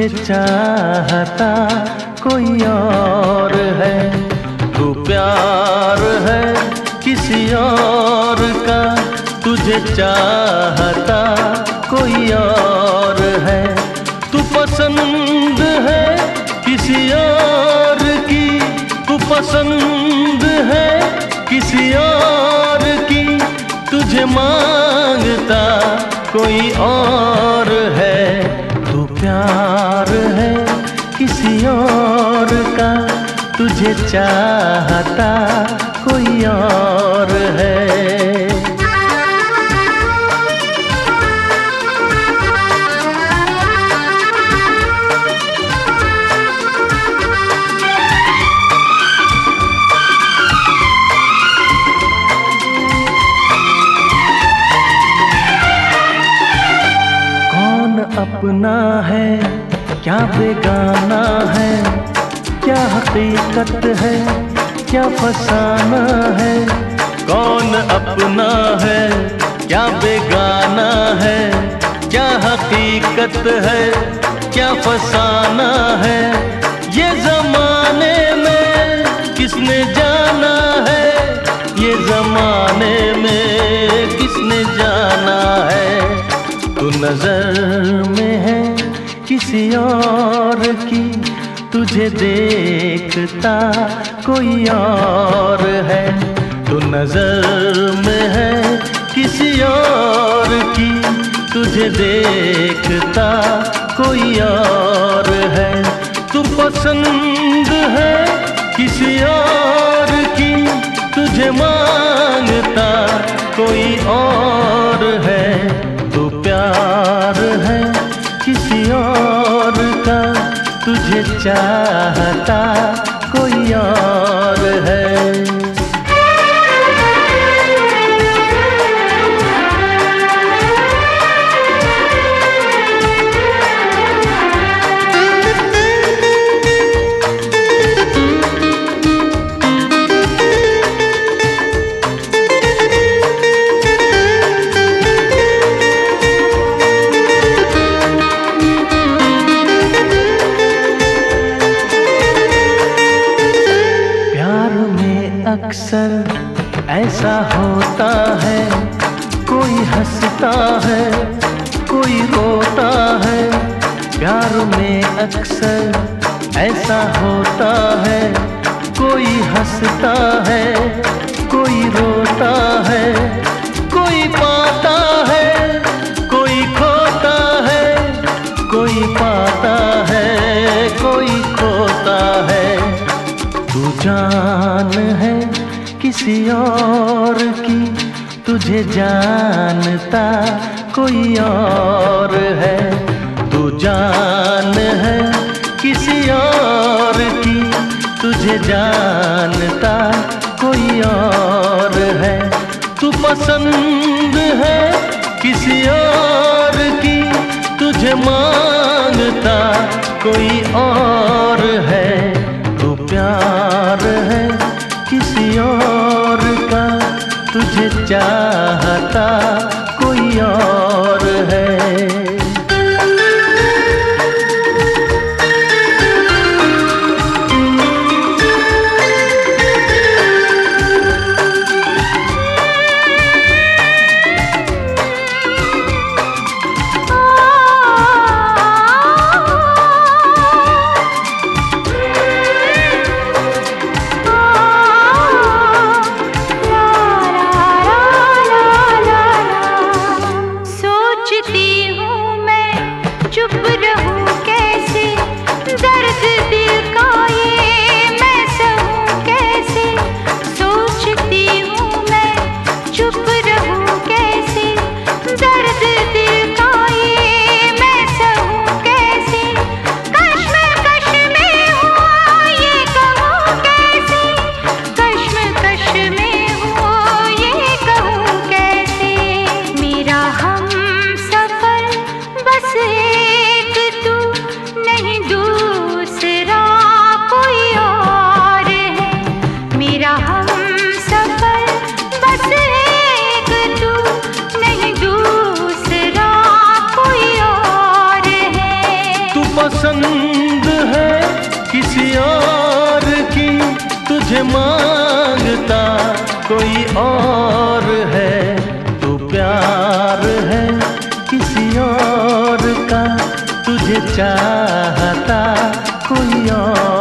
तुझे चाहता कोई और है, तू प्यार है किसी और का, तुझे चाहता कोई और है, तू पसंद है किसी और की, तू पसंद है किसी और की, तुझे मांगता कोई और है, तू प्यार है किसी और का, तुझे चाहता कोई और है। अपना है क्या बेगाना है, क्या हकीकत है क्या फसाना है, कौन अपना है क्या बेगाना है, क्या हकीकत है क्या फसाना है, ये जमाने में किसने जाना है, ये जमाने में किसने जाना है, तू नजर में है किसी और की, तुझे देखता कोई और है, तू नजर में है किसी और की, तुझे देखता कोई और है, तू पसंद है किसी और की, तुझे मांगता कोई और है, तू प्यार है किसी और का, तुझे चाहता कोई और है। अक्सर ऐसा होता है, कोई हंसता है कोई रोता है, प्यार में अक्सर ऐसा होता है, कोई हंसता है कोई रोता है, कोई पाता है कोई खोता है, कोई पाता है कोई खोता है, तू जान है किसी और की, तुझे जानता कोई और है, तू जान है किसी और की, तुझे जानता कोई और है, तू पसंद है किसी और की, तुझे मांगता कोई और है, तू प्यार है किसी और का, तुझे चाहता कोई और है। किसी और की तुझे मांगता कोई और है, तू प्यार है किसी और का, तुझे चाहता कोई और